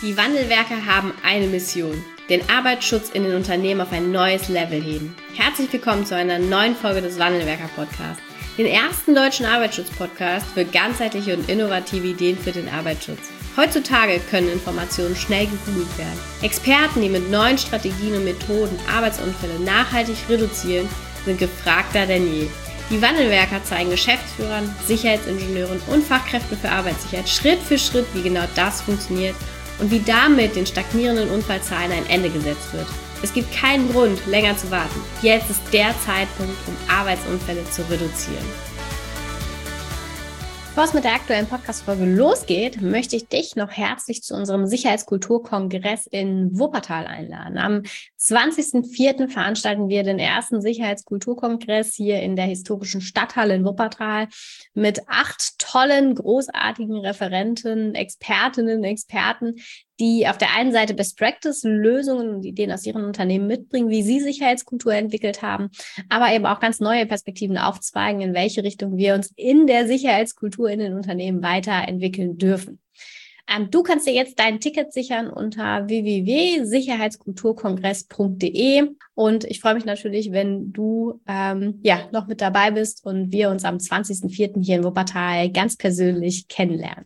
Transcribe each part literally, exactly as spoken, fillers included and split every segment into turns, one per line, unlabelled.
Die Wandelwerker haben eine Mission: den Arbeitsschutz in den Unternehmen auf ein neues Level heben. Herzlich willkommen zu einer neuen Folge des Wandelwerker-Podcasts, den ersten deutschen Arbeitsschutz-Podcast für ganzheitliche und innovative Ideen für den Arbeitsschutz. Heutzutage können Informationen schnell gegoogelt werden. Experten, die mit neuen Strategien und Methoden Arbeitsunfälle nachhaltig reduzieren, sind gefragter denn je. Die Wandelwerker zeigen Geschäftsführern, Sicherheitsingenieuren und Fachkräften für Arbeitssicherheit Schritt für Schritt, wie genau das funktioniert und wie damit den stagnierenden Unfallzahlen ein Ende gesetzt wird. Es gibt keinen Grund, länger zu warten. Jetzt ist der Zeitpunkt, um Arbeitsunfälle zu reduzieren. Bevor es mit der aktuellen Podcast-Folge losgeht, möchte ich dich noch herzlich zu unserem Sicherheitskulturkongress in Wuppertal einladen. Am zwanzigsten vierten veranstalten wir den ersten Sicherheitskulturkongress hier in der historischen Stadthalle in Wuppertal mit acht tollen, großartigen Referenten, Expertinnen, Experten, die auf der einen Seite Best-Practice-Lösungen und Ideen aus ihren Unternehmen mitbringen, wie sie Sicherheitskultur entwickelt haben, aber eben auch ganz neue Perspektiven aufzweigen, in welche Richtung wir uns in der Sicherheitskultur in den Unternehmen weiterentwickeln dürfen. Ähm, du kannst dir jetzt dein Ticket sichern unter w w w punkt sicherheitskulturkongress punkt d e und ich freue mich natürlich, wenn du ähm, ja noch mit dabei bist und wir uns am zwanzigsten vierten hier in Wuppertal ganz persönlich kennenlernen.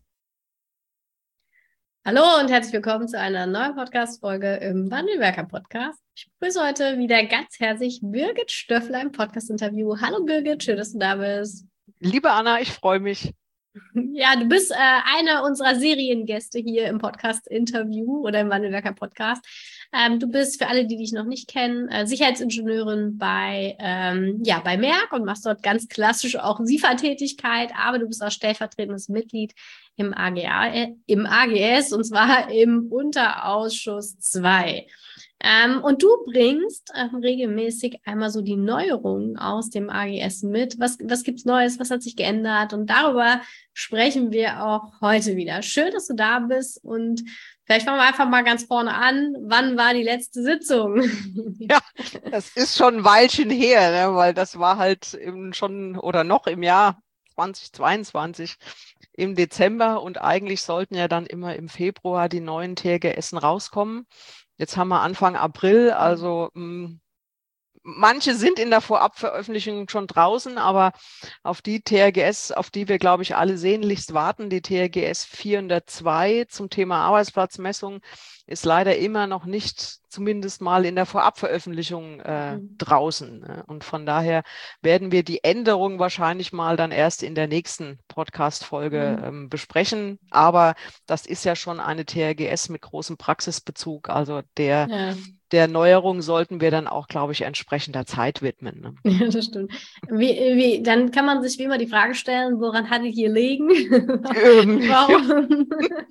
Hallo und herzlich willkommen zu einer neuen Podcast-Folge im Wandelwerker-Podcast. Ich begrüße heute wieder ganz herzlich Birgit Stöffler im Podcast-Interview. Hallo Birgit, schön, dass du da bist.
Liebe Anna, ich freue mich.
Ja, du bist äh, einer unserer Seriengäste hier im Podcast-Interview oder im Wandelwerker-Podcast. Ähm, du bist, für alle, die dich noch nicht kennen, äh, Sicherheitsingenieurin bei, ähm, ja, bei Merck und machst dort ganz klassisch auch SIFA-Tätigkeit, aber du bist auch stellvertretendes Mitglied im A G A, äh, im A G S und zwar im Unterausschuss zwei. Ähm, und du bringst ähm, regelmäßig einmal so die Neuerungen aus dem A G S mit. Was, was gibt's Neues? Was hat sich geändert? Und darüber sprechen wir auch heute wieder. Schön, dass du da bist und vielleicht fangen wir einfach mal ganz vorne an. Wann war die letzte Sitzung?
Ja, das ist schon ein Weilchen her, ne? Weil das war halt eben schon oder noch im Jahr zweitausendzweiundzwanzig im Dezember und eigentlich sollten ja dann immer im Februar die neuen T H G Essen rauskommen. Jetzt haben wir Anfang April, also mh, manche sind in der Vorabveröffentlichung schon draußen, aber auf die T H G S, auf die wir, glaube ich, alle sehnlichst warten, die T H G S vierhundertzwei zum Thema Arbeitsplatzmessung, ist leider immer noch nicht zumindest mal in der Vorabveröffentlichung äh, mhm. draußen. Ne? Und von daher werden wir die Änderung wahrscheinlich mal dann erst in der nächsten Podcast-Folge mhm. ähm, besprechen. Aber das ist ja schon eine T H G S mit großem Praxisbezug. Also der, ja. der Neuerung sollten wir dann auch, glaube ich, entsprechender Zeit widmen. Ne?
Ja, das stimmt. Wie, wie, dann kann man sich wie immer die Frage stellen, woran hat es hier liegen?
Ähm, Warum?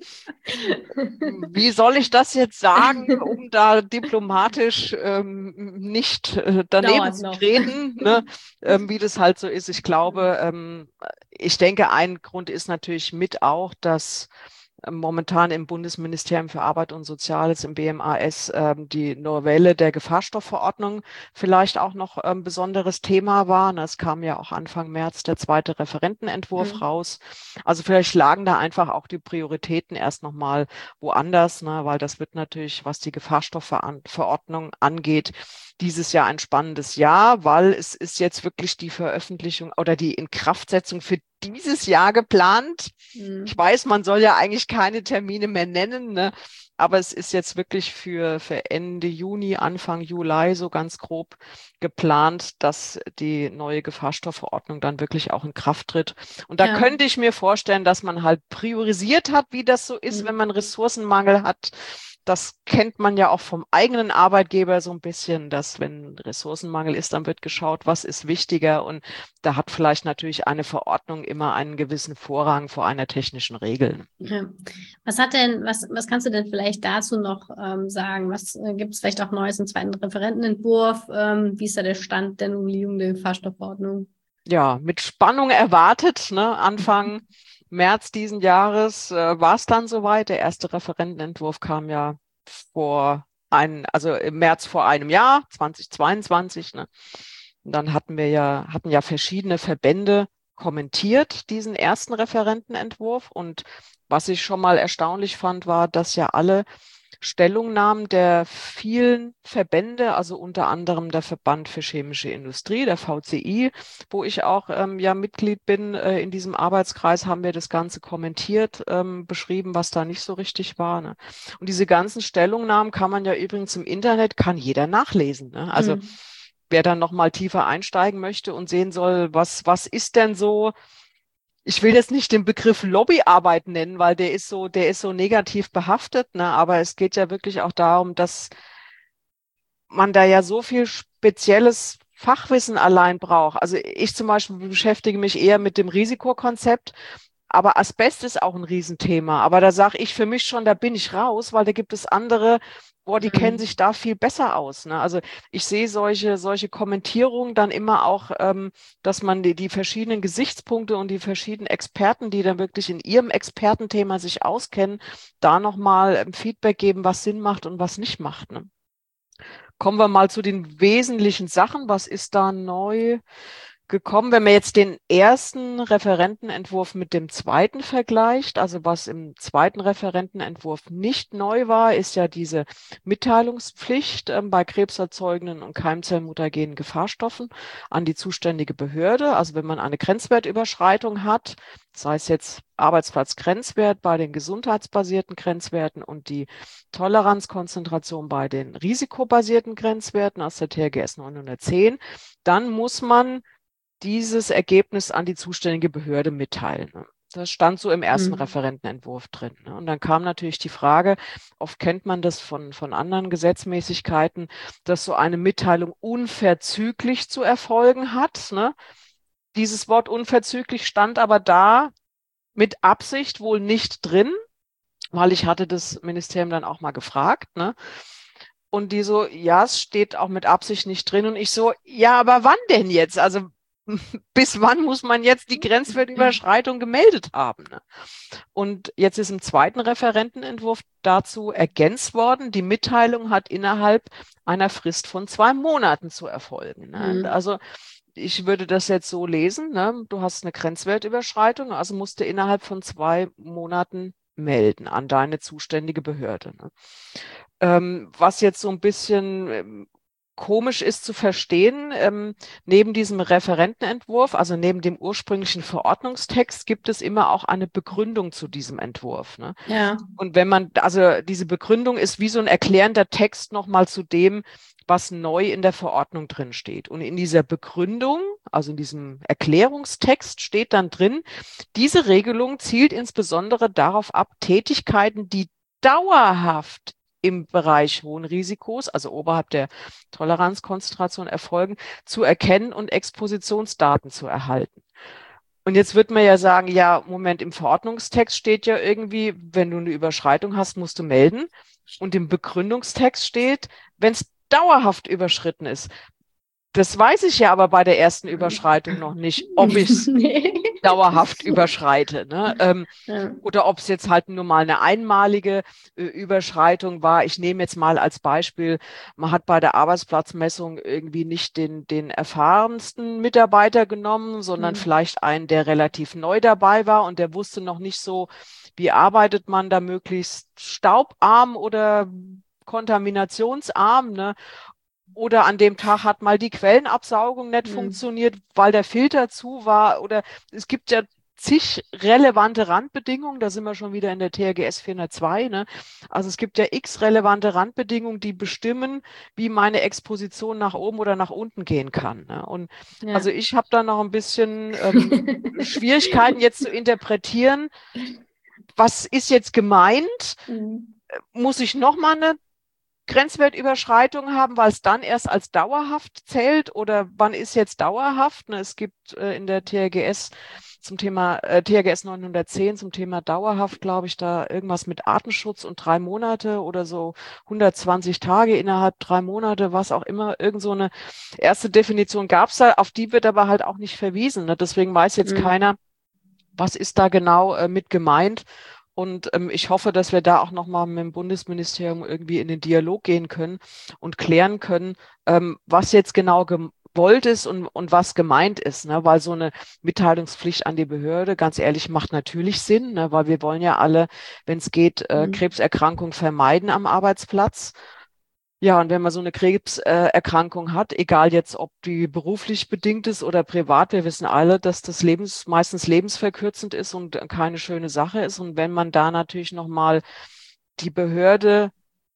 Wie soll ich das jetzt sagen, um da diplomatisch ähm, nicht äh, daneben zu treten, ne? ähm, wie das halt so ist. Ich glaube, ähm, ich denke, ein Grund ist natürlich mit auch, dass momentan im Bundesministerium für Arbeit und Soziales, im B M A S, ähm, die Novelle der Gefahrstoffverordnung vielleicht auch noch ein ähm, besonderes Thema war. Es kam ja auch Anfang März der zweite Referentenentwurf mhm. raus. Also vielleicht lagen da einfach auch die Prioritäten erst nochmal woanders, ne? Weil das wird natürlich, was die Gefahrstoffverordnung angeht, dieses Jahr ein spannendes Jahr, weil es ist jetzt wirklich die Veröffentlichung oder die Inkraftsetzung für dieses Jahr geplant. Mhm. Ich weiß, man soll ja eigentlich keine Termine mehr nennen, ne? Aber es ist jetzt wirklich für, für Ende Juni, Anfang Juli so ganz grob geplant, dass die neue Gefahrstoffverordnung dann wirklich auch in Kraft tritt. Und da ja. könnte ich mir vorstellen, dass man halt priorisiert hat, wie das so ist, mhm. wenn man Ressourcenmangel hat. Das kennt man ja auch vom eigenen Arbeitgeber so ein bisschen, dass wenn Ressourcenmangel ist, dann wird geschaut, was ist wichtiger. Und da hat vielleicht natürlich eine Verordnung immer einen gewissen Vorrang vor einer technischen Regel.
Ja. Was hat denn, was, was kannst du denn vielleicht dazu noch ähm, sagen? Was äh, gibt es vielleicht auch Neues im zweiten Referentenentwurf? Ähm, wie ist da der Stand der Novellierung der Gefahrstoffverordnung?
Ja, mit Spannung erwartet, ne? Anfang März diesen Jahres äh, war es dann soweit. Der erste Referentenentwurf kam ja vor ein, also im März vor einem Jahr, zweitausendzweiundzwanzig. Ne? Und dann hatten wir ja, hatten ja verschiedene Verbände kommentiert, diesen ersten Referentenentwurf. Und was ich schon mal erstaunlich fand, war, dass ja alle Stellungnahmen der vielen Verbände, also unter anderem der Verband für chemische Industrie, der V C I, wo ich auch ähm, ja Mitglied bin, äh, in diesem Arbeitskreis haben wir das Ganze kommentiert, ähm, beschrieben, was da nicht so richtig war. Ne? Und diese ganzen Stellungnahmen kann man ja übrigens im Internet, kann jeder nachlesen. Ne? Also mhm. wer dann noch mal tiefer einsteigen möchte und sehen soll, was, was ist denn so, ich will jetzt nicht den Begriff Lobbyarbeit nennen, weil der ist so, der ist so negativ behaftet, ne? Aber es geht ja wirklich auch darum, dass man da ja so viel spezielles Fachwissen allein braucht. Also ich zum Beispiel beschäftige mich eher mit dem Risikokonzept, aber Asbest ist auch ein Riesenthema. Aber da sage ich für mich schon, da bin ich raus, weil da gibt es andere, boah, die mhm. kennen sich da viel besser aus. Ne? Also ich sehe solche, solche Kommentierungen dann immer auch, ähm, dass man die, die verschiedenen Gesichtspunkte und die verschiedenen Experten, die dann wirklich in ihrem Expertenthema sich auskennen, da nochmal ähm, Feedback geben, was Sinn macht und was nicht macht. Ne? Kommen wir mal zu den wesentlichen Sachen. Was ist da neu gekommen? Wenn man jetzt den ersten Referentenentwurf mit dem zweiten vergleicht, also was im zweiten Referentenentwurf nicht neu war, ist ja diese Mitteilungspflicht äh, bei krebserzeugenden und keimzellmutagenen Gefahrstoffen an die zuständige Behörde. Also wenn man eine Grenzwertüberschreitung hat, sei es jetzt Arbeitsplatzgrenzwert bei den gesundheitsbasierten Grenzwerten und die Toleranzkonzentration bei den risikobasierten Grenzwerten aus der T R G S neunhundertzehn, dann muss man dieses Ergebnis an die zuständige Behörde mitteilen. Das stand so im ersten mhm. Referentenentwurf drin. Und dann kam natürlich die Frage, oft kennt man das von, von anderen Gesetzmäßigkeiten, dass so eine Mitteilung unverzüglich zu erfolgen hat. Ne? Dieses Wort unverzüglich stand aber da mit Absicht wohl nicht drin, weil ich hatte das Ministerium dann auch mal gefragt, ne? Und die so, ja, es steht auch mit Absicht nicht drin. Und ich so, ja, aber wann denn jetzt? Also bis wann muss man jetzt die Grenzwertüberschreitung gemeldet haben? Ne? Und jetzt ist im zweiten Referentenentwurf dazu ergänzt worden, die Mitteilung hat innerhalb einer Frist von zwei Monaten zu erfolgen. Ne? Mhm. Also ich würde das jetzt so lesen, ne? Du hast eine Grenzwertüberschreitung, also musst du innerhalb von zwei Monaten melden an deine zuständige Behörde. Ne? Ähm, was jetzt so ein bisschen ähm, komisch ist zu verstehen, ähm, neben diesem Referentenentwurf, also neben dem ursprünglichen Verordnungstext, gibt es immer auch eine Begründung zu diesem Entwurf. Ne? Ja. Und wenn man, also diese Begründung ist wie so ein erklärender Text nochmal zu dem, was neu in der Verordnung drin steht. Und in dieser Begründung, also in diesem Erklärungstext steht dann drin, diese Regelung zielt insbesondere darauf ab, Tätigkeiten, die dauerhaft im Bereich hohen Risikos, also oberhalb der Toleranzkonzentration erfolgen, zu erkennen und Expositionsdaten zu erhalten. Und jetzt wird man ja sagen, ja, Moment, im Verordnungstext steht ja irgendwie, wenn du eine Überschreitung hast, musst du melden. Und im Begründungstext steht, wenn es dauerhaft überschritten ist. Das weiß ich ja aber bei der ersten Überschreitung noch nicht, ob ich es nee. dauerhaft überschreite. Ne? Ähm, ja. Oder ob es jetzt halt nur mal eine einmalige äh, Überschreitung war. Ich nehme jetzt mal als Beispiel, man hat bei der Arbeitsplatzmessung irgendwie nicht den, den erfahrensten Mitarbeiter genommen, sondern mhm. vielleicht einen, der relativ neu dabei war und der wusste noch nicht so, wie arbeitet man da möglichst staubarm oder kontaminationsarm, ne? Oder an dem Tag hat mal die Quellenabsaugung nicht mhm. funktioniert, weil der Filter zu war. Oder es gibt ja zig relevante Randbedingungen. Da sind wir schon wieder in der T R G S vierhundertzwei. Ne? Also es gibt ja x relevante Randbedingungen, die bestimmen, wie meine Exposition nach oben oder nach unten gehen kann. Ne? Und ja. also ich habe da noch ein bisschen ähm, Schwierigkeiten jetzt zu interpretieren. Was ist jetzt gemeint? Mhm. Muss ich nochmal eine Grenzwertüberschreitung haben, weil es dann erst als dauerhaft zählt, oder wann ist jetzt dauerhaft? Es gibt äh, in der T R G S zum Thema äh, T R G S neunhundertzehn zum Thema dauerhaft, glaube ich, da irgendwas mit Artenschutz und drei Monate oder so hundertzwanzig Tage innerhalb drei Monate, was auch immer, irgend so eine erste Definition gab es da, auf die wird aber halt auch nicht verwiesen. Ne? Deswegen weiß jetzt mhm. keiner, was ist da genau äh, mit gemeint. Und ähm, ich hoffe, dass wir da auch nochmal mit dem Bundesministerium irgendwie in den Dialog gehen können und klären können, ähm, was jetzt genau gewollt ist und, und was gemeint ist, ne? Weil so eine Mitteilungspflicht an die Behörde, ganz ehrlich, macht natürlich Sinn, ne? Weil wir wollen ja alle, wenn es geht, äh,
Mhm.
Krebserkrankung vermeiden am Arbeitsplatz. Ja, und wenn man so eine Krebserkrankung hat, egal jetzt, ob die beruflich bedingt ist oder privat, wir wissen alle, dass das Lebens, meistens lebensverkürzend ist und keine schöne Sache ist. Und wenn man da natürlich nochmal die Behörde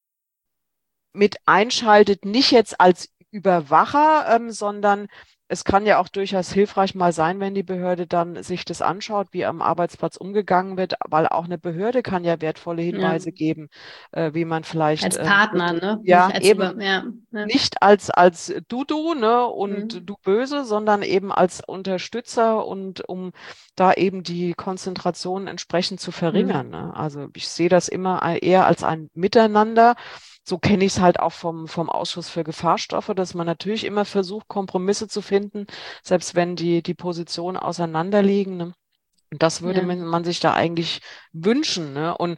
mit einschaltet, nicht jetzt als Überwacher, ähm, sondern es kann ja auch durchaus hilfreich mal sein, wenn die Behörde dann sich das anschaut, wie am Arbeitsplatz umgegangen wird, weil auch eine Behörde kann ja wertvolle Hinweise
Ja.
geben, äh, wie man vielleicht
Als
ähm,
Partner, ne?
ja
Nicht als
eben
über, ja. Ja.
nicht als, als du, du, ne, und
Mhm.
du böse, sondern eben als Unterstützer und um da eben die Konzentration entsprechend zu verringern.
Mhm.
Ne? Also ich sehe das immer eher als ein Miteinander. So kenne ich es halt auch vom, vom Ausschuss für Gefahrstoffe, dass man natürlich immer versucht, Kompromisse zu finden, selbst wenn die, die Positionen auseinanderliegen. Ne? Und das würde
Ja.
man, man sich da eigentlich wünschen. Ne? Und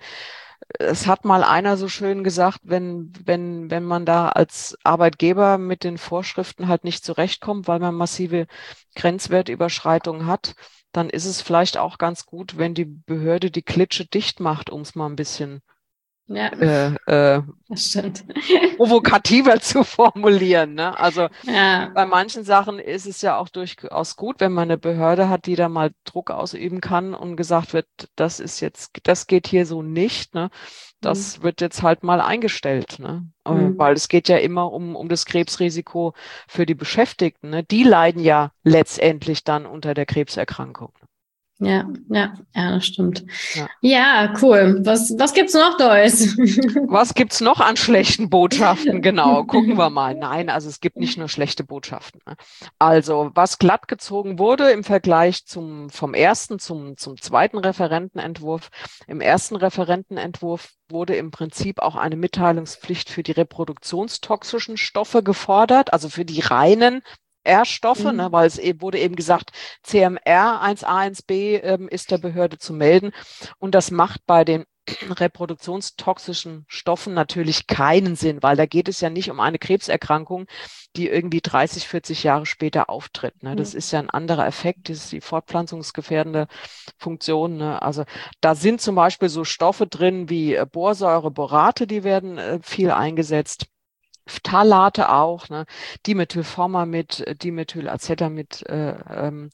es hat mal einer so schön gesagt, wenn, wenn, wenn man da als Arbeitgeber mit den Vorschriften halt nicht zurechtkommt, weil man massive Grenzwertüberschreitungen hat, dann ist es vielleicht auch ganz gut, wenn die Behörde die Klitsche dicht macht, um es mal ein bisschen
Ja,
äh, äh,
das stimmt.
provokativer zu formulieren. Ne? Also
Ja.
bei manchen Sachen ist es ja auch durchaus gut, wenn man eine Behörde hat, die da mal Druck ausüben kann und gesagt wird, das ist jetzt, das geht hier so nicht, ne?
Mhm.
Das wird jetzt halt mal eingestellt, ne? Äh,
Mhm.
Weil es geht ja immer um, um das Krebsrisiko für die Beschäftigten, ne? Die leiden ja letztendlich dann unter der Krebserkrankung.
Ja, ja, ja, das stimmt.
Ja.
Ja, cool. Was, was gibt's noch Neues?
Was gibt's noch an schlechten Botschaften? Genau, gucken wir mal. Nein, also es gibt nicht nur schlechte Botschaften. Ne? Also, was glatt gezogen wurde im Vergleich zum, vom ersten zum, zum zweiten Referentenentwurf. Im ersten Referentenentwurf wurde im Prinzip auch eine Mitteilungspflicht für die reproduktionstoxischen Stoffe gefordert, also für die reinen R-Stoffe, ne,
Mhm.
weil es eben, wurde eben gesagt, C M R eins A, eins B ähm, ist der Behörde zu melden. Und das macht bei den reproduktionstoxischen Stoffen natürlich keinen Sinn, weil da geht es ja nicht um eine Krebserkrankung, die irgendwie dreißig, vierzig Jahre später auftritt. Ne? Das
Mhm.
ist ja ein anderer Effekt, das ist die fortpflanzungsgefährdende Funktion. Ne? Also da sind zum Beispiel so Stoffe drin wie äh, Borsäure, Borate, die werden äh, viel eingesetzt. Phthalate auch, ne? Dimethylformamid, äh, Dimethylacetamid, äh, ähm,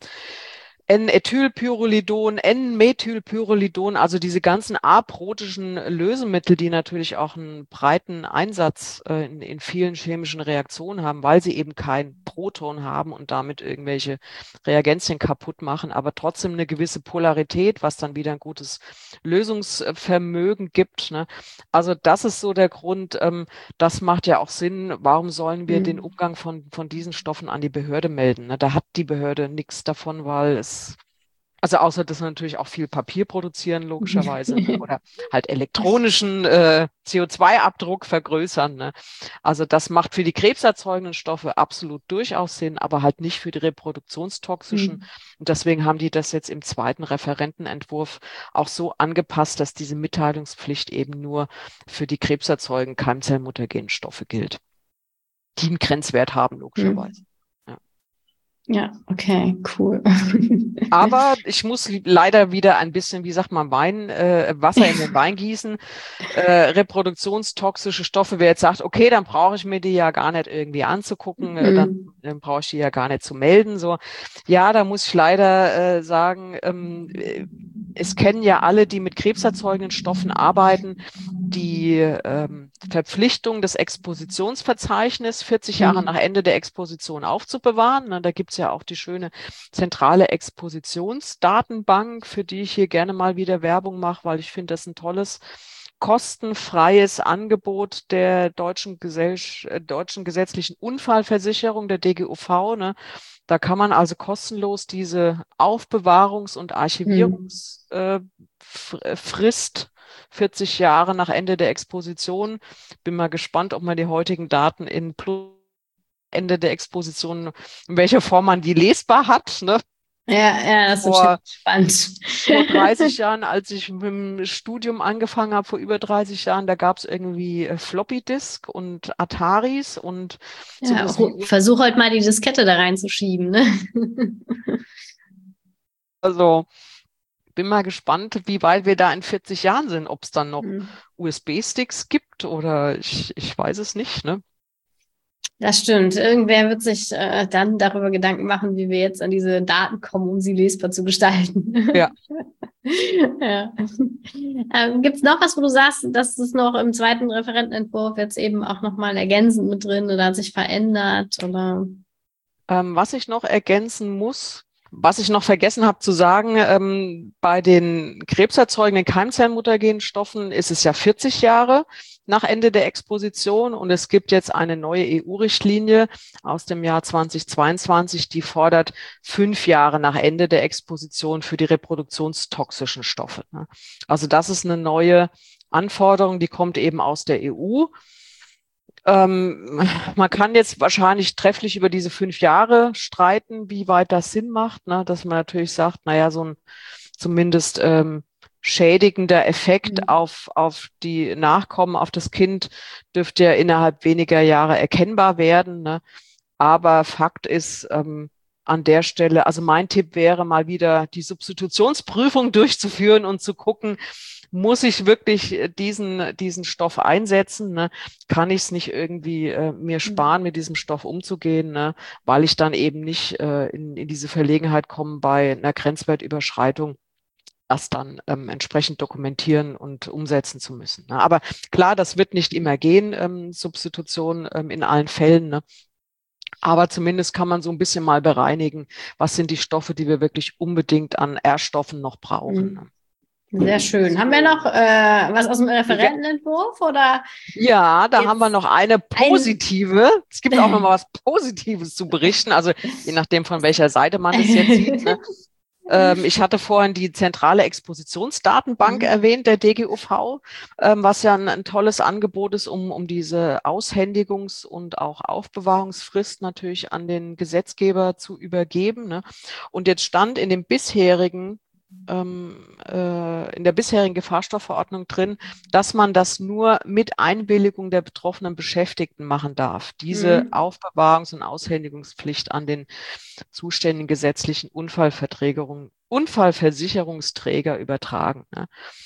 N-Ethylpyrrolidon, N-Methylpyrrolidon, also diese ganzen aprotischen Lösemittel, die natürlich auch einen breiten Einsatz äh, in, in vielen chemischen Reaktionen haben, weil sie eben kein Proton haben und damit irgendwelche Reagenzien kaputt machen, aber trotzdem eine gewisse Polarität, was dann wieder ein gutes Lösungsvermögen gibt. Ne? Also das ist so der Grund, ähm, das macht ja auch Sinn. Warum sollen wir den
Mhm.
Umgang von, von diesen Stoffen an die Behörde melden? Ne? Da hat die Behörde nichts davon, weil es, also außer dass wir natürlich auch viel Papier produzieren, logischerweise, ne? Oder halt elektronischen äh, C O zwei Abdruck vergrößern. Ne? Also das macht für die krebserzeugenden Stoffe absolut durchaus Sinn, aber halt nicht für die reproduktionstoxischen.
Mhm.
Und deswegen haben die das jetzt im zweiten Referentenentwurf auch so angepasst, dass diese Mitteilungspflicht eben nur für die krebserzeugenden keimzellmuttergenen Stoffe gilt, die einen Grenzwert haben, logischerweise.
Mhm.
Ja.
Ja, okay, cool.
Aber ich muss leider wieder ein bisschen, wie sagt man, Wein, äh, Wasser in den Wein gießen. Äh, reproduktionstoxische Stoffe, wer jetzt sagt, okay, dann brauche ich mir die ja gar nicht irgendwie anzugucken, äh, dann,
Mhm.
dann brauche ich die ja gar nicht zu melden. So, ja, da muss ich leider äh, sagen, ähm, äh, es kennen ja alle, die mit krebserzeugenden Stoffen arbeiten, die ähm, Verpflichtung des Expositionsverzeichnisses vierzig Jahre nach
Mhm.
Ende der Exposition aufzubewahren. Ne, da gibt es ja auch die schöne zentrale Expositionsdatenbank, für die ich hier gerne mal wieder Werbung mache, weil ich finde das ein tolles, kostenfreies Angebot der deutschen, Gesell äh, deutschen gesetzlichen Unfallversicherung, der D G U V. Ne? Da kann man also kostenlos diese Aufbewahrungs- und
Mhm.
Archivierungsfrist vierzig Jahre nach Ende der Exposition. Bin mal gespannt, ob man die heutigen Daten in plus Ende der Exposition, in welcher Form man die lesbar hat. Ne?
Ja, ja, das
vor,
ist spannend.
vor dreißig Jahren, als ich mit dem Studium angefangen habe, vor über dreißig Jahren, da gab es irgendwie äh, Floppy Disk und Ataris und
Ja,
sowas wie
versuch heute mal die Diskette da reinzuschieben, ne?
also bin mal gespannt, wie weit wir da in vierzig Jahren sind, ob es dann noch
Hm.
U S B-Sticks gibt oder ich, ich weiß es nicht, ne?
Das stimmt. Irgendwer wird sich äh, dann darüber Gedanken machen, wie wir jetzt an diese Daten kommen, um sie lesbar zu gestalten.
Ja.
Ja. Ähm, gibt es noch was, wo du sagst, dass es noch im zweiten Referentenentwurf jetzt eben auch nochmal ergänzend mit drin oder hat sich verändert? Oder?
Ähm, was ich noch ergänzen muss, was ich noch vergessen habe zu sagen, ähm, bei den krebserzeugenden Keimzellmuttergenstoffen ist es ja vierzig Jahre nach Ende der Exposition und es gibt jetzt eine neue E U-Richtlinie aus dem Jahr zweitausendzweiundzwanzig, die fordert fünf Jahre nach Ende der Exposition für die reproduktionstoxischen Stoffe. Ne? Also das ist eine neue Anforderung, die kommt eben aus der E U. Ähm, man kann jetzt wahrscheinlich trefflich über diese fünf Jahre streiten, wie weit das Sinn macht, ne? Dass man natürlich sagt, naja, so ein zumindest ähm, schädigender Effekt
Mhm.
auf, auf die Nachkommen, auf das Kind dürfte ja innerhalb weniger Jahre erkennbar werden. Ne? Aber Fakt ist, ähm, an der Stelle, also mein Tipp wäre mal wieder die Substitutionsprüfung durchzuführen und zu gucken, muss ich wirklich diesen, diesen Stoff einsetzen? Ne? Kann ich es nicht irgendwie äh, mir sparen, mit diesem Stoff umzugehen, ne? Weil ich dann eben nicht äh, in, in diese Verlegenheit komme, bei einer Grenzwertüberschreitung das dann ähm, entsprechend dokumentieren und umsetzen zu müssen. Ne? Aber klar, das wird nicht immer gehen, ähm, Substitution ähm, in allen Fällen. Ne? Aber zumindest kann man so ein bisschen mal bereinigen, was sind die Stoffe, die wir wirklich unbedingt an R-Stoffen noch brauchen. Ne?
Sehr schön. Haben wir noch äh, was aus dem Referentenentwurf oder
Ja, da haben wir
jetzt
noch eine
ein
positive. Es gibt auch noch mal was Positives zu berichten, also je nachdem, von welcher Seite man das jetzt sieht. Ne? Ähm, ich hatte vorhin die zentrale Expositionsdatenbank
Mhm.
erwähnt, der D G U V, ähm, was ja ein, ein tolles Angebot ist, um, um diese Aushändigungs- und auch Aufbewahrungsfrist natürlich an den Gesetzgeber zu übergeben. Ne? Und jetzt stand in dem bisherigen ähm, äh, in der bisherigen Gefahrstoffverordnung drin, dass man das nur mit Einwilligung der betroffenen Beschäftigten machen darf. Diese
Mhm.
Aufbewahrungs- und Aushändigungspflicht an den zuständigen gesetzlichen Unfallverträgerung, Unfallversicherungsträger übertragen. Ne?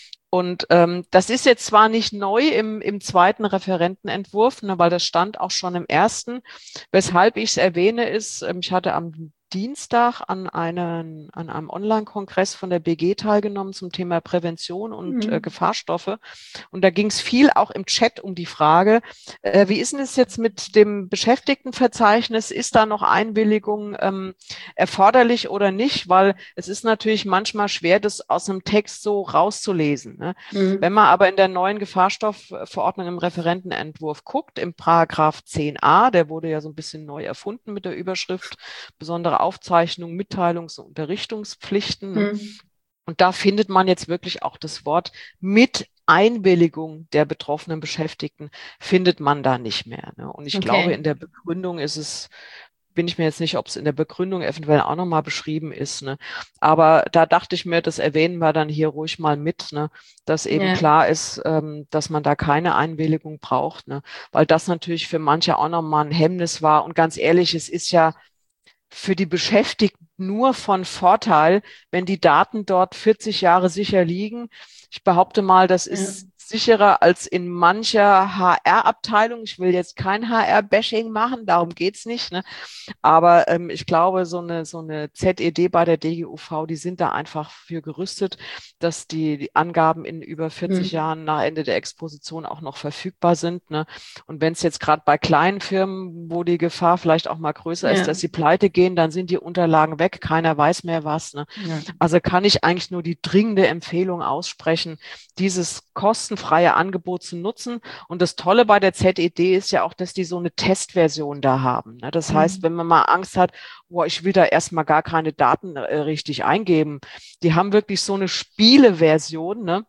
Und ähm, das ist jetzt zwar nicht neu im, im zweiten Referentenentwurf, ne, weil das stand auch schon im ersten. Weshalb ich es erwähne, ist, ähm, ich hatte am Dienstag an, einen, an einem Online-Kongress von der B G teilgenommen zum Thema Prävention und äh,
Mhm.
Gefahrstoffe. Und da ging es viel auch im Chat um die Frage, äh, wie ist denn es jetzt mit dem Beschäftigtenverzeichnis? Ist da noch Einwilligung ähm, erforderlich oder nicht? Weil es ist natürlich manchmal schwer, das aus einem Text so rauszulesen. Ne? Wenn
Mhm.
man aber in der neuen Gefahrstoffverordnung im Referentenentwurf guckt, im Paragraph zehn a, der wurde ja so ein bisschen neu erfunden mit der Überschrift besondere Aufzeichnung, Mitteilungs- und Unterrichtungspflichten. Ne?
Mhm.
Und da findet man jetzt wirklich auch das Wort mit Einwilligung der betroffenen Beschäftigten findet man da nicht mehr. Ne? Und ich glaube, in
Okay.
der Begründung ist es, bin ich mir jetzt nicht, ob es in der Begründung eventuell auch nochmal beschrieben ist. Ne? Aber da dachte ich mir, das erwähnen wir dann hier ruhig mal mit, ne? Dass eben
Ja.
klar ist, ähm, dass man da keine Einwilligung braucht, ne? Weil das natürlich für manche auch nochmal ein Hemmnis war. Und ganz ehrlich, es ist ja für die Beschäftigten nur von Vorteil, wenn die Daten dort vierzig Jahre sicher liegen. Ich behaupte mal, das
Ja.
ist sicherer als in mancher H R-Abteilung. Ich will jetzt kein H R-Bashing machen, darum geht's nicht. Ne? Aber ähm, ich glaube, so eine, so eine Z E D bei der D G U V, die sind da einfach für gerüstet, dass die, die Angaben in über vierzig
Mhm.
Jahren nach Ende der Exposition auch noch verfügbar sind. Ne? Und wenn es jetzt gerade bei kleinen Firmen, wo die Gefahr vielleicht auch mal größer ist,
Ja.
dass sie pleite gehen, dann sind die Unterlagen weg, keiner weiß mehr was. Ne?
Ja.
Also kann ich eigentlich nur die dringende Empfehlung aussprechen, dieses kostenfreie Angebot zu nutzen. Und das Tolle bei der Z E D ist ja auch, dass die so eine Testversion da haben. Ne? Das heißt,
Mhm.
wenn man mal Angst hat, boah, ich will da erstmal gar keine Daten äh, richtig eingeben, die haben wirklich so eine Spieleversion, ne?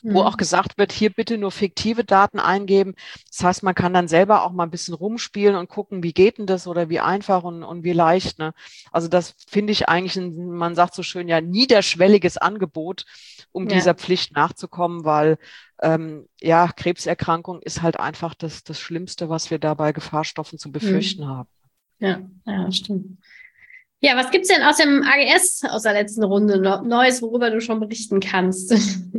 wo auch gesagt wird, hier bitte nur fiktive Daten eingeben. Das heißt, man kann dann selber auch mal ein bisschen rumspielen und gucken, wie geht denn das oder wie einfach und, und wie leicht. Ne? Also das finde ich eigentlich, ein, man sagt so schön, ja, niederschwelliges Angebot, um ja. dieser Pflicht nachzukommen, weil ähm, ja, Krebserkrankung ist halt einfach das, das Schlimmste, was wir da bei Gefahrstoffen zu befürchten mhm. haben.
Ja, ja, stimmt. Ja, was gibt's denn aus dem A G S aus der letzten Runde noch Neues, worüber du schon berichten kannst?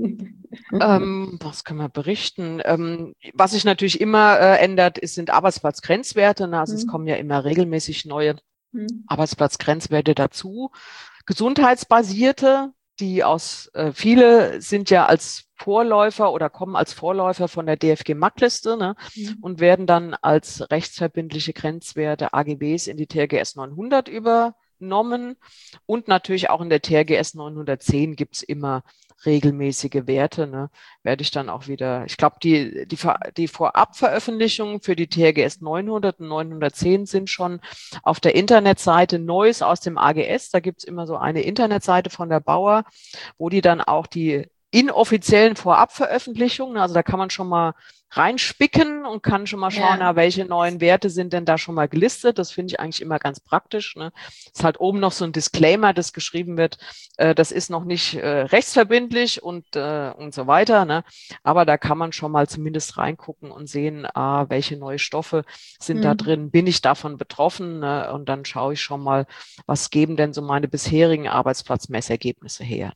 Ähm, was können wir berichten? Ähm, was sich natürlich immer äh, ändert, ist, sind Arbeitsplatzgrenzwerte. Ne? Also mhm. es kommen ja immer regelmäßig neue mhm. Arbeitsplatzgrenzwerte dazu. Gesundheitsbasierte, die aus äh, viele sind ja als Vorläufer oder kommen als Vorläufer von der D F G M A C-Liste ne? mhm. und werden dann als rechtsverbindliche Grenzwerte A G Bs in die T R G S neunhundert übernommen. Und natürlich auch in der T R G S neunhundertzehn gibt es immer regelmäßige Werte, ne, werde ich dann auch wieder, ich glaube, die, die, die Vorabveröffentlichungen für die T R G S neunhundert und neunhundertzehn sind schon auf der Internetseite Neues aus dem A G S. Da gibt es immer so eine Internetseite von der Bauer, wo die dann auch die inoffiziellen Vorabveröffentlichungen, also da kann man schon mal reinspicken und kann schon mal schauen, ja. na, welche neuen Werte sind denn da schon mal gelistet. Das finde ich eigentlich immer ganz praktisch. Ne? Ist halt oben noch so ein Disclaimer, das geschrieben wird, äh, das ist noch nicht äh, rechtsverbindlich und, äh, und so weiter. Ne? Aber da kann man schon mal zumindest reingucken und sehen, ah, welche neue Stoffe sind mhm. da drin, bin ich davon betroffen? Ne? Und dann schaue ich schon mal, was geben denn so meine bisherigen Arbeitsplatzmessergebnisse her.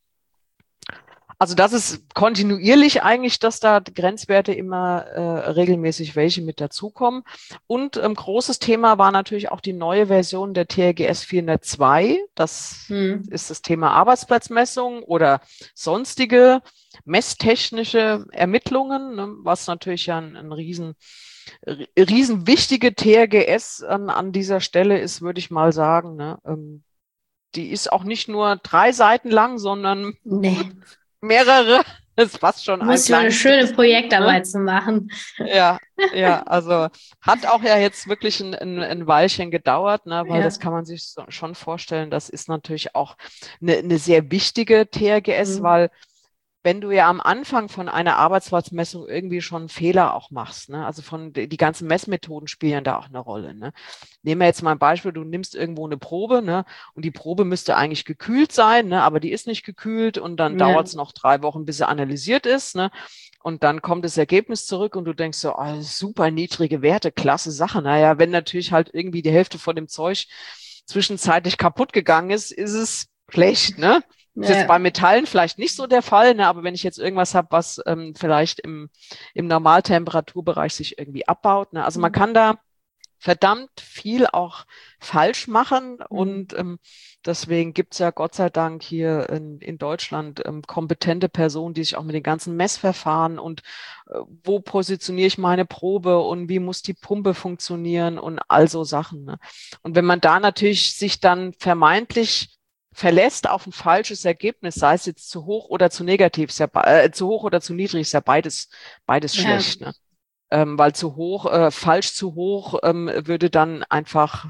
Also das ist kontinuierlich eigentlich, dass da Grenzwerte immer äh, regelmäßig welche mit dazukommen. Und ein ähm, großes Thema war natürlich auch die neue Version der T R G S vierhundertzwei. Das hm. ist das Thema Arbeitsplatzmessung oder sonstige messtechnische Ermittlungen, ne, was natürlich ja ein, ein riesen, riesen wichtige T R G S an, an dieser Stelle ist, würde ich mal sagen. Ne. Ähm, die ist auch nicht nur drei Seiten lang, sondern
nee.
mehrere, das ist fast schon ein
Muss schon eine schöne Projektarbeit ne? zu machen.
Ja, ja, also hat auch ja jetzt wirklich ein, ein, ein Weilchen gedauert, ne, weil ja. das kann man sich so, schon vorstellen, das ist natürlich auch eine, eine sehr wichtige T R G S, mhm. weil wenn du ja am Anfang von einer Arbeitsplatzmessung irgendwie schon einen Fehler auch machst, ne? Also von die ganzen Messmethoden spielen da auch eine Rolle. Ne? Nehmen wir jetzt mal ein Beispiel, du nimmst irgendwo eine Probe, ne? Und die Probe müsste eigentlich gekühlt sein, ne? Aber die ist nicht gekühlt und dann ja. dauert es noch drei Wochen, bis sie analysiert ist. Ne? Und dann kommt das Ergebnis zurück und du denkst so, oh, super niedrige Werte, klasse Sache. Naja, wenn natürlich halt irgendwie die Hälfte von dem Zeug zwischenzeitlich kaputt gegangen ist, ist es schlecht, ne? Das ist ja. jetzt bei Metallen vielleicht nicht so der Fall, ne? Aber wenn ich jetzt irgendwas habe, was ähm, vielleicht im, im Normaltemperaturbereich sich irgendwie abbaut, ne? Also man kann da verdammt viel auch falsch machen mhm. und ähm, deswegen gibt es ja Gott sei Dank hier in, in Deutschland ähm, kompetente Personen, die sich auch mit den ganzen Messverfahren und äh, wo positioniere ich meine Probe und wie muss die Pumpe funktionieren und all so Sachen. Ne? Und wenn man da natürlich sich dann vermeintlich verlässt auf ein falsches Ergebnis, sei es jetzt zu hoch oder zu negativ, ist ja, äh, zu hoch oder zu niedrig, ist ja beides, beides ja. schlecht. Ne? Ähm, weil zu hoch, äh, falsch zu hoch ähm, würde dann einfach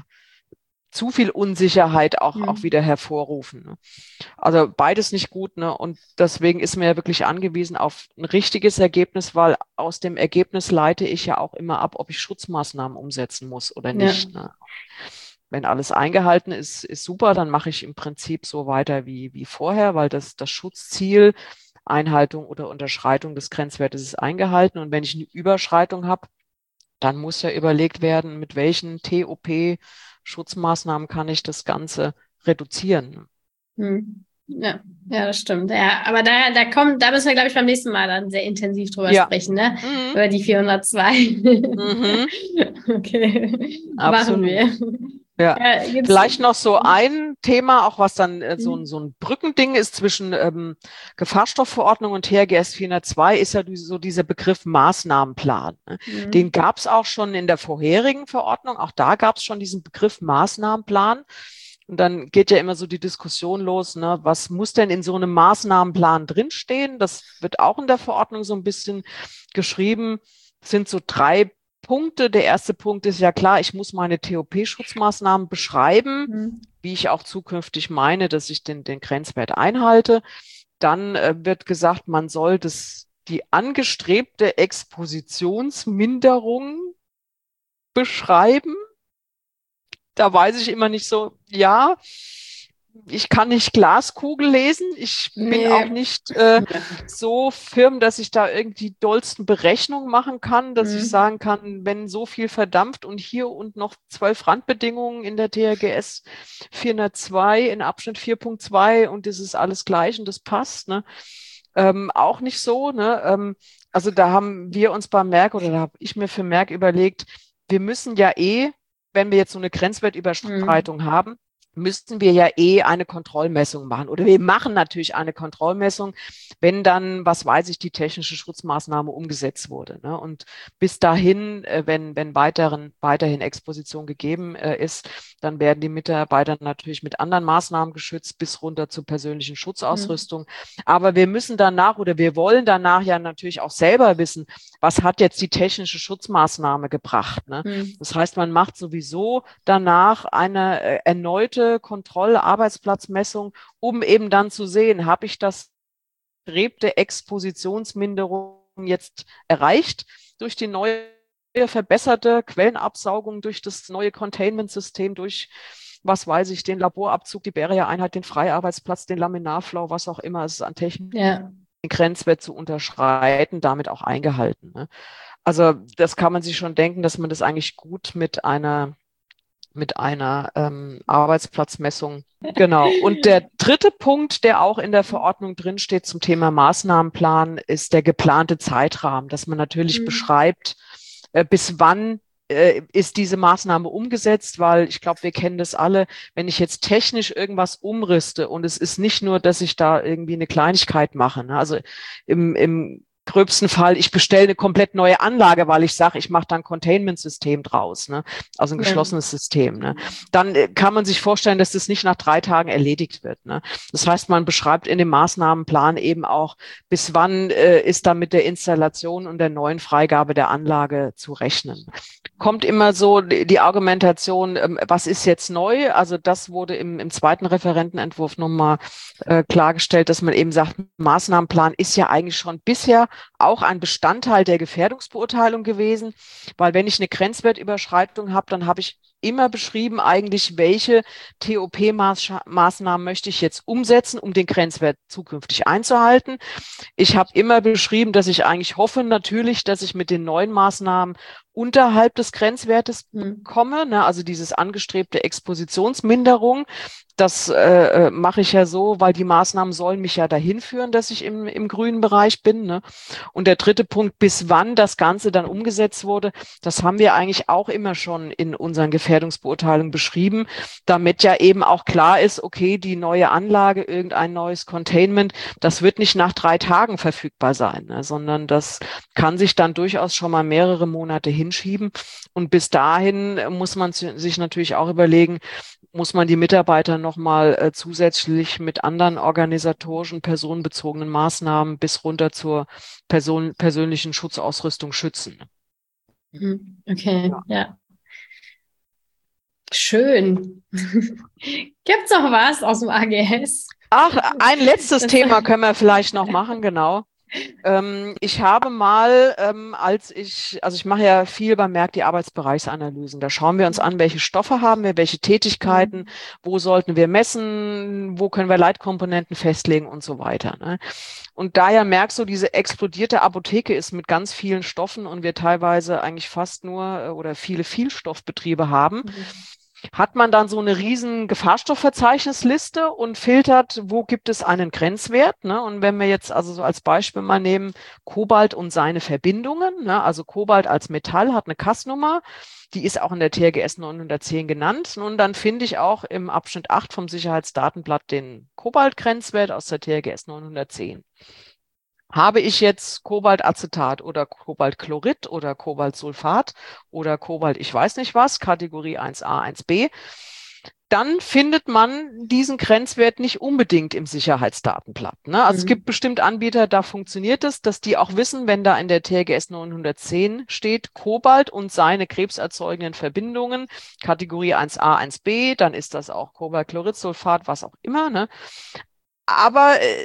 zu viel Unsicherheit auch, mhm. auch wieder hervorrufen. Ne? Also beides nicht gut. Ne? Und deswegen ist mir ja wirklich angewiesen auf ein richtiges Ergebnis, weil aus dem Ergebnis leite ich ja auch immer ab, ob ich Schutzmaßnahmen umsetzen muss oder nicht. Ja. Ne? Wenn alles eingehalten ist, ist super, dann mache ich im Prinzip so weiter wie, wie vorher, weil das, das Schutzziel, Einhaltung oder Unterschreitung des Grenzwertes ist eingehalten. Und wenn ich eine Überschreitung habe, dann muss ja überlegt werden, mit welchen T O P-Schutzmaßnahmen kann ich das Ganze reduzieren.
Hm. Ja, ja, das stimmt. Ja, aber da, da kommt, da müssen wir, glaube ich, beim nächsten Mal dann sehr intensiv drüber ja. sprechen, ne? Mhm. Über die vierhundertzwei. Mhm. Okay.
Absolut.
Machen wir.
Ja, ja vielleicht noch so ein Thema, auch was dann äh, so, ein, so ein Brückending ist zwischen ähm, Gefahrstoffverordnung und T R G S vierhundertzwei, ist ja so dieser Begriff Maßnahmenplan. Ne? Mhm. Den gab es auch schon in der vorherigen Verordnung, auch da gab es schon diesen Begriff Maßnahmenplan. Und dann geht ja immer so die Diskussion los, ne, was muss denn in so einem Maßnahmenplan drinstehen? Das wird auch in der Verordnung so ein bisschen geschrieben. Das sind so drei Punkte. Der erste Punkt ist ja klar, ich muss meine T O P-Schutzmaßnahmen beschreiben, mhm. wie ich auch zukünftig meine, dass ich den, den Grenzwert einhalte. Dann äh, wird gesagt, man soll das, die angestrebte Expositionsminderung beschreiben. Da weiß ich immer nicht so, ja, ich kann nicht Glaskugel lesen. Ich nee. bin auch nicht äh, so firm, dass ich da irgendwie dollsten Berechnungen machen kann, dass mhm. ich sagen kann, wenn so viel verdampft und hier und noch zwölf Randbedingungen in der T H G S vierhundertzwei in Abschnitt vier Punkt zwei und das ist alles gleich und das passt, ne? Ähm, auch nicht so, ne? Ähm, also da haben wir uns beim Merck oder da habe ich mir für Merck überlegt, wir müssen ja eh, wenn wir jetzt so eine Grenzwertüberschreitung mhm. haben, müssten wir ja eh eine Kontrollmessung machen. Oder wir machen natürlich eine Kontrollmessung, wenn dann, was weiß ich, die technische Schutzmaßnahme umgesetzt wurde. Ne? Und bis dahin, äh, wenn, wenn weiteren, weiterhin Exposition gegeben äh, ist, dann werden die Mitarbeiter natürlich mit anderen Maßnahmen geschützt, bis runter zur persönlichen Schutzausrüstung. Mhm. Aber wir müssen danach oder wir wollen danach ja natürlich auch selber wissen, was hat jetzt die technische Schutzmaßnahme gebracht. Ne? Mhm. Das heißt, man macht sowieso danach eine äh, erneute Kontroll-Arbeitsplatzmessung, um eben dann zu sehen, habe ich das gestrebte Expositionsminderung jetzt erreicht durch die neue verbesserte Quellenabsaugung, durch das neue Containment-System, durch, was weiß ich, den Laborabzug, die Barrier-Einheit, den Freiarbeitsplatz, den Laminarflow, was auch immer es an Technik, ja. den Grenzwert zu unterschreiten, damit auch eingehalten. Ne? Also das kann man sich schon denken, dass man das eigentlich gut mit einer mit einer ähm, Arbeitsplatzmessung. Genau. Und der dritte Punkt, der auch in der Verordnung drinsteht zum Thema Maßnahmenplan, ist der geplante Zeitrahmen, dass man natürlich mhm. beschreibt, äh, bis wann äh, ist diese Maßnahme umgesetzt, weil ich glaube, wir kennen das alle, wenn ich jetzt technisch irgendwas umrüste und es ist nicht nur, dass ich da irgendwie eine Kleinigkeit mache, ne? Also im, im gröbsten Fall, ich bestelle eine komplett neue Anlage, weil ich sage, ich mache da ein Containment-System draus, ne? Also ein geschlossenes ja. System. Ne? Dann äh, kann man sich vorstellen, dass das nicht nach drei Tagen erledigt wird. Ne? Das heißt, man beschreibt in dem Maßnahmenplan eben auch, bis wann äh, ist da mit der Installation und der neuen Freigabe der Anlage zu rechnen. Kommt immer so die, die Argumentation, ähm, was ist jetzt neu? Also das wurde im, im zweiten Referentenentwurf nochmal äh, klargestellt, dass man eben sagt, Maßnahmenplan ist ja eigentlich schon bisher auch ein Bestandteil der Gefährdungsbeurteilung gewesen, weil wenn ich eine Grenzwertüberschreitung habe, dann habe ich immer beschrieben eigentlich, welche T O P-Maßnahmen möchte ich jetzt umsetzen, um den Grenzwert zukünftig einzuhalten. Ich habe immer beschrieben, dass ich eigentlich hoffe natürlich, dass ich mit den neuen Maßnahmen unterhalb des Grenzwertes komme, ne? Also dieses angestrebte Expositionsminderung. Das äh, mache ich ja so, weil die Maßnahmen sollen mich ja dahin führen, dass ich im, im grünen Bereich bin. Ne? Und der dritte Punkt, bis wann das Ganze dann umgesetzt wurde, das haben wir eigentlich auch immer schon in unseren Gefährdungsbeurteilungen beschrieben, damit ja eben auch klar ist, okay, die neue Anlage, irgendein neues Containment, das wird nicht nach drei Tagen verfügbar sein, ne? Sondern das kann sich dann durchaus schon mal mehrere Monate hinschieben. Und bis dahin muss man sich natürlich auch überlegen, muss man die Mitarbeiter nochmal äh, zusätzlich mit anderen organisatorischen, personenbezogenen Maßnahmen bis runter zur Person, persönlichen Schutzausrüstung schützen.
Okay, ja. ja. Schön. Gibt's noch was aus dem A G S?
Ach, ein letztes das Thema können wir vielleicht noch machen, genau. Ähm, ich habe mal, ähm, als ich, also ich mache ja viel beim Merck die Arbeitsbereichsanalysen. Da schauen wir uns an, welche Stoffe haben wir, welche Tätigkeiten, mhm. wo sollten wir messen, wo können wir Leitkomponenten festlegen und so weiter. Ne? Und da ja merkst du, diese explodierte Apotheke ist mit ganz vielen Stoffen und wir teilweise eigentlich fast nur oder viele Vielstoffbetriebe haben. Mhm. Hat man dann so eine riesen Gefahrstoffverzeichnisliste und filtert, wo gibt es einen Grenzwert. Ne? Und wenn wir jetzt also so als Beispiel mal nehmen, Kobalt und seine Verbindungen, ne? Also Kobalt als Metall hat eine K A S-Nummer, die ist auch in der T H G S neunhundertzehn genannt. Und dann finde ich auch im Abschnitt acht vom Sicherheitsdatenblatt den Kobalt-Grenzwert aus der T H G S neunhundertzehn. Habe ich jetzt Kobaltacetat oder Kobaltchlorid oder Kobaltsulfat oder Kobalt, ich weiß nicht was, Kategorie eins a, eins b, dann findet man diesen Grenzwert nicht unbedingt im Sicherheitsdatenblatt. Ne? Also mhm. es gibt bestimmt Anbieter, da funktioniert es, dass die auch wissen, wenn da in der T H G S neunhundertzehn steht, Kobalt und seine krebserzeugenden Verbindungen, Kategorie eins a, eins b, dann ist das auch Kobaltchloridsulfat, was auch immer. Ne? Aber äh,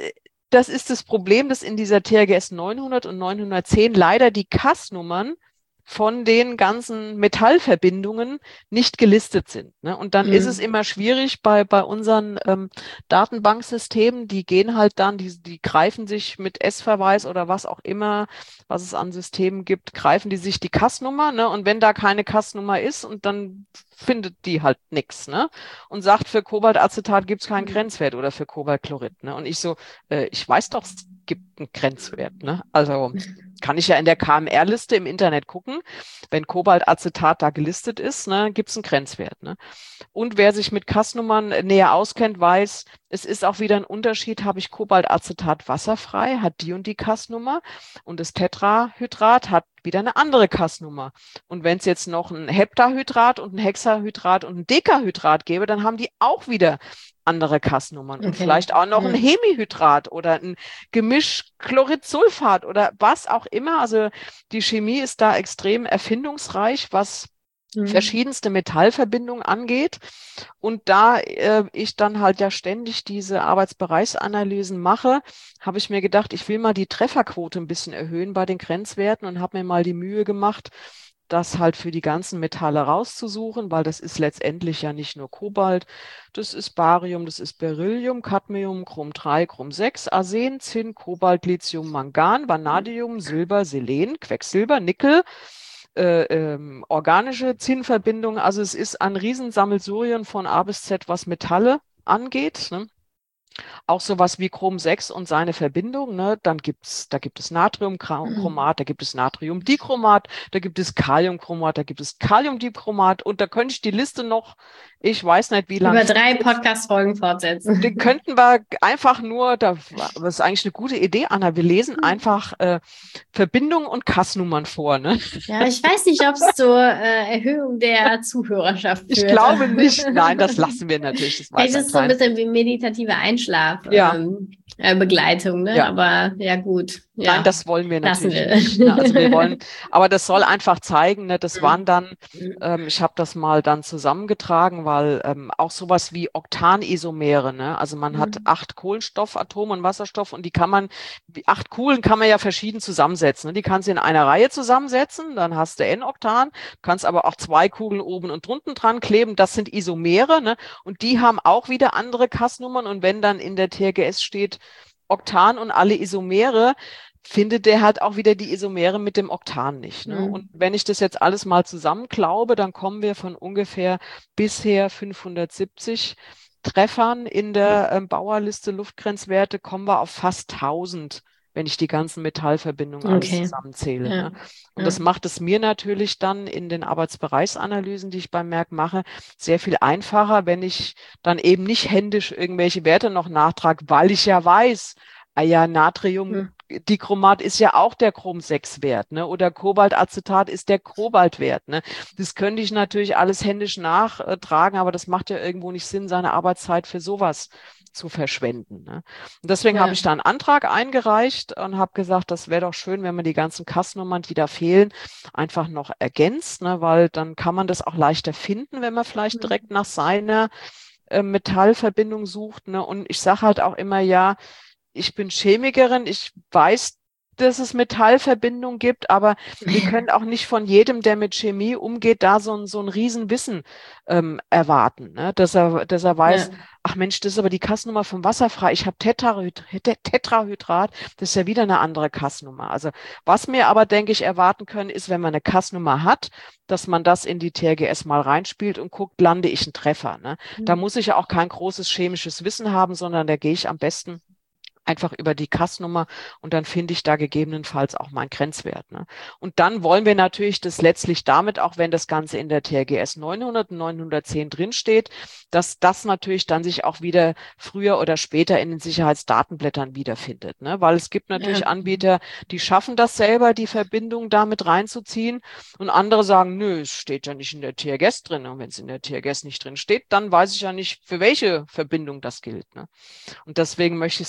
das ist das Problem, dass in dieser T H G S neunhundert und neunhundertzehn leider die K A S-Nummern von den ganzen Metallverbindungen nicht gelistet sind. Ne? Und dann mhm. ist es immer schwierig bei, bei unseren ähm, Datenbanksystemen, die gehen halt dann, die, die greifen sich mit S-Verweis oder was auch immer, was es an Systemen gibt, greifen die sich die K A S-Nummer, ne? Und wenn da keine K A S-Nummer ist, und dann findet die halt nichts, ne? Und sagt, für Kobaltacetat gibt es keinen mhm. Grenzwert oder für Kobaltchlorid. Ne? Und ich so, äh, ich weiß doch, es gibt einen Grenzwert. Ne? Also kann ich ja in der K M R-Liste im Internet gucken. Wenn Kobaltacetat da gelistet ist, ne, gibt es einen Grenzwert. Ne? Und wer sich mit K A S-Nummern näher auskennt, weiß, es ist auch wieder ein Unterschied, habe ich Kobaltacetat wasserfrei, hat die und die K A S-Nummer, und das Tetrahydrat hat wieder eine andere K A S-Nummer. Und wenn es jetzt noch ein Heptahydrat und ein Hexahydrat und ein Dekahydrat gäbe, dann haben die auch wieder andere K A S-Nummern. Okay. Und vielleicht auch noch ja. ein Hemihydrat oder ein Gemisch Chloridsulfat oder was auch immer. Also die Chemie ist da extrem erfindungsreich, was mhm. verschiedenste Metallverbindungen angeht. Und da äh, ich dann halt ja ständig diese Arbeitsbereichsanalysen mache, habe ich mir gedacht, ich will mal die Trefferquote ein bisschen erhöhen bei den Grenzwerten und habe mir mal die Mühe gemacht, das halt für die ganzen Metalle rauszusuchen, weil das ist letztendlich ja nicht nur Kobalt, das ist Barium, das ist Beryllium, Cadmium, Chrom drei, Chrom sechs, Arsen, Zinn, Kobalt, Lithium, Mangan, Vanadium, Silber, Selen, Quecksilber, Nickel, äh, ähm, organische Zinnverbindungen. Also es ist ein Riesensammelsurium von A bis Z, was Metalle angeht, ne? Auch sowas wie Chrom sechs und seine Verbindung, ne? Dann gibt's, da gibt es Natriumchromat, da gibt es Natriumdichromat, da gibt es Kaliumchromat, da gibt es Kaliumdichromat, und da könnte ich die Liste noch, ich weiß nicht wie lange.
Über drei Podcast-Folgen fortsetzen.
Den könnten wir einfach nur, da, das ist eigentlich eine gute Idee, Anna, wir lesen einfach äh, Verbindungen und K A S-Nummern vor. Ne?
Ja, ich weiß nicht, ob es zur äh, Erhöhung der Zuhörerschaft führt.
Ich glaube nicht. Nein, das lassen wir natürlich. Das
Vielleicht ist es so ein bisschen wie meditative Einschlafbegleitung,
ja.
ähm, äh, Begleitung, ne?
Ja.
Aber ja gut. Ja.
Nein, das wollen wir natürlich
wir.
nicht. Ne? Also wir wollen, aber das soll einfach zeigen, ne? Das waren dann, ähm, ich habe das mal dann zusammengetragen, weil ähm, auch sowas wie Oktanisomere, ne? Also man mhm. hat acht Kohlenstoffatome und Wasserstoff, und die kann man, die acht Kugeln kann man ja verschieden zusammensetzen. Ne? Die kannst du in einer Reihe zusammensetzen, dann hast du N-Oktan, kannst aber auch zwei Kugeln oben und unten dran kleben, das sind Isomere, ne? Und die haben auch wieder andere K A S-Nummern, und wenn dann in der T H G S steht Oktan und alle Isomere, findet der halt auch wieder die Isomere mit dem Oktan nicht. Ne? Mhm. Und wenn ich das jetzt alles mal zusammenklaube, dann kommen wir von ungefähr bisher fünfhundertsiebzig Treffern in der äh, Bauerliste Luftgrenzwerte, kommen wir auf fast tausend, wenn ich die ganzen Metallverbindungen alles okay. zusammenzähle. Ja. Ne? Und ja. das macht es mir natürlich dann in den Arbeitsbereichsanalysen, die ich beim Merck mache, sehr viel einfacher, wenn ich dann eben nicht händisch irgendwelche Werte noch nachtrage, weil ich ja weiß, ah ja, Natrium, hm. Dichromat ist ja auch der Chrom sechs Wert, ne? Oder Kobaltacetat ist der Kobaltwert, ne? Das könnte ich natürlich alles händisch nachtragen, aber das macht ja irgendwo nicht Sinn, seine Arbeitszeit für sowas zu verschwenden. Ne? Und deswegen ja. habe ich da einen Antrag eingereicht und habe gesagt, das wäre doch schön, wenn man die ganzen K A S-Nummern, die da fehlen, einfach noch ergänzt, ne? Weil dann kann man das auch leichter finden, wenn man vielleicht mhm. direkt nach seiner äh, Metallverbindung sucht. Ne? Und ich sage halt auch immer, ja, ich bin Chemikerin, ich weiß, dass es Metallverbindungen gibt, aber wir können auch nicht von jedem, der mit Chemie umgeht, da so ein, so ein Riesenwissen ähm, erwarten, ne? dass, er, dass er weiß, ja. ach Mensch, das ist aber die K A S-Nummer vom Wasserfrei, ich habe Tetrahydrat, Tetrahydrat, das ist ja wieder eine andere K A S-Nummer. Also was wir aber, denke ich, erwarten können, ist, wenn man eine K A S-Nummer hat, dass man das in die T H G S mal reinspielt und guckt, lande ich einen Treffer. Ne? Mhm. Da muss ich ja auch kein großes chemisches Wissen haben, sondern da gehe ich am besten einfach über die K A S-Nummer, und dann finde ich da gegebenenfalls auch meinen Grenzwert. Ne? Und dann wollen wir natürlich das letztlich damit, auch wenn das Ganze in der T H G S neunhundert und neunhundertzehn drinsteht, dass das natürlich dann sich auch wieder früher oder später in den Sicherheitsdatenblättern wiederfindet. Ne? Weil es gibt natürlich ja. Anbieter, die schaffen das selber, die Verbindung damit reinzuziehen, und andere sagen, nö, es steht ja nicht in der T H G S drin. Und wenn es in der T H G S nicht drin steht, dann weiß ich ja nicht, für welche Verbindung das gilt. Ne? Und deswegen möchte ich es da einfach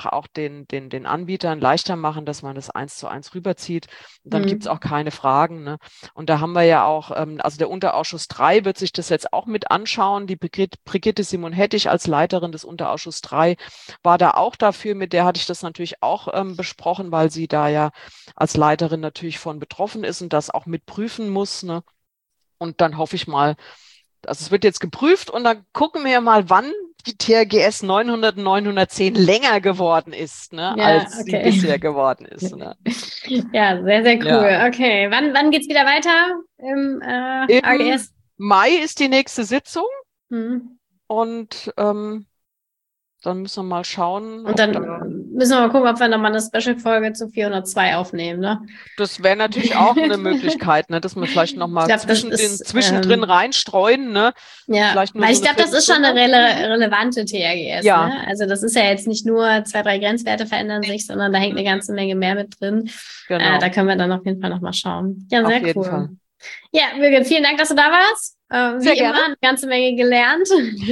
einfach auch den, den, den Anbietern leichter machen, dass man das eins zu eins rüberzieht. Und dann mhm. gibt es auch keine Fragen. Ne? Und da haben wir ja auch, ähm, also der Unterausschuss drei wird sich das jetzt auch mit anschauen. Die Brigitte Simon-Hettich als Leiterin des Unterausschusses drei war da auch dafür. Mit der hatte ich das natürlich auch ähm, besprochen, weil sie da ja als Leiterin natürlich von betroffen ist und das auch mit prüfen muss. Ne? Und dann hoffe ich mal, also es wird jetzt geprüft und dann gucken wir mal, wann die T H G S neunhundert und neunhundertzehn länger geworden ist, ne, ja, als okay. sie bisher geworden ist. Ne?
Ja, sehr, sehr cool. Ja. Okay, wann, wann geht es wieder weiter im, äh,
Im A G S? Mai ist die nächste Sitzung hm. und ähm, dann müssen wir mal schauen.
Und dann da müssen wir mal gucken, ob wir nochmal eine Special-Folge zu vierhundertzwei aufnehmen, ne?
Das wäre natürlich auch eine Möglichkeit, ne, dass wir vielleicht nochmal zwischen zwischendrin ähm, reinstreuen, ne?
Ja, vielleicht nur weil so ich glaube, das ist schon eine rele relevante T H G S, ja. Ne? Also das ist ja jetzt nicht nur zwei, drei Grenzwerte verändern sich, sondern da hängt eine ganze Menge mehr mit drin. Genau. Äh, da können wir dann auf jeden Fall nochmal schauen. Ja, sehr auf jeden cool. Fall. Ja, Birgit, vielen Dank, dass du da warst. Äh, wie Sehr immer, gerne. Eine ganze Menge gelernt.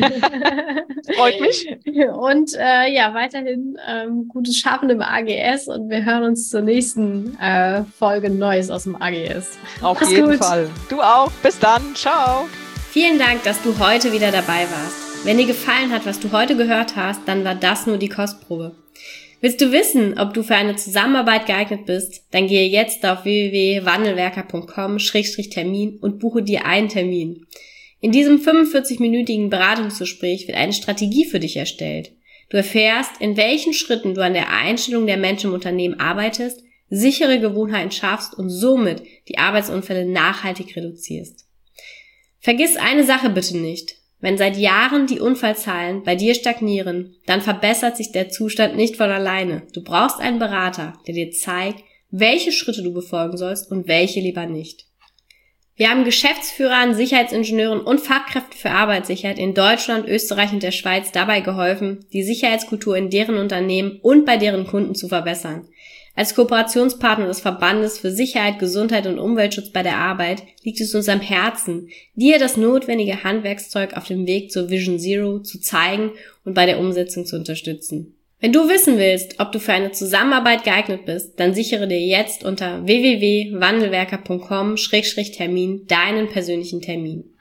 Freut mich.
Und äh, ja, weiterhin ähm, gutes Schaffen im A G S und wir hören uns zur nächsten äh, Folge Neues aus dem A G S.
Auf Mach's jeden gut. Fall. Du auch. Bis dann. Ciao.
Vielen Dank, dass du heute wieder dabei warst. Wenn dir gefallen hat, was du heute gehört hast, dann war das nur die Kostprobe. Willst du wissen, ob du für eine Zusammenarbeit geeignet bist? Dann gehe jetzt auf w w w punkt wandelwerker punkt com Schrägstrich Termin und buche dir einen Termin. In diesem fünfundvierzig-minütigen Beratungsgespräch wird eine Strategie für dich erstellt. Du erfährst, in welchen Schritten du an der Einstellung der Menschen im Unternehmen arbeitest, sichere Gewohnheiten schaffst und somit die Arbeitsunfälle nachhaltig reduzierst. Vergiss eine Sache bitte nicht. Wenn seit Jahren die Unfallzahlen bei dir stagnieren, dann verbessert sich der Zustand nicht von alleine. Du brauchst einen Berater, der dir zeigt, welche Schritte du befolgen sollst und welche lieber nicht. Wir haben Geschäftsführern, Sicherheitsingenieuren und Fachkräften für Arbeitssicherheit in Deutschland, Österreich und der Schweiz dabei geholfen, die Sicherheitskultur in deren Unternehmen und bei deren Kunden zu verbessern. Als Kooperationspartner des Verbandes für Sicherheit, Gesundheit und Umweltschutz bei der Arbeit liegt es uns am Herzen, dir das notwendige Handwerkszeug auf dem Weg zur Vision Zero zu zeigen und bei der Umsetzung zu unterstützen. Wenn du wissen willst, ob du für eine Zusammenarbeit geeignet bist, dann sichere dir jetzt unter w w w punkt wandelwerker punkt com Schrägstrich Termin deinen persönlichen Termin.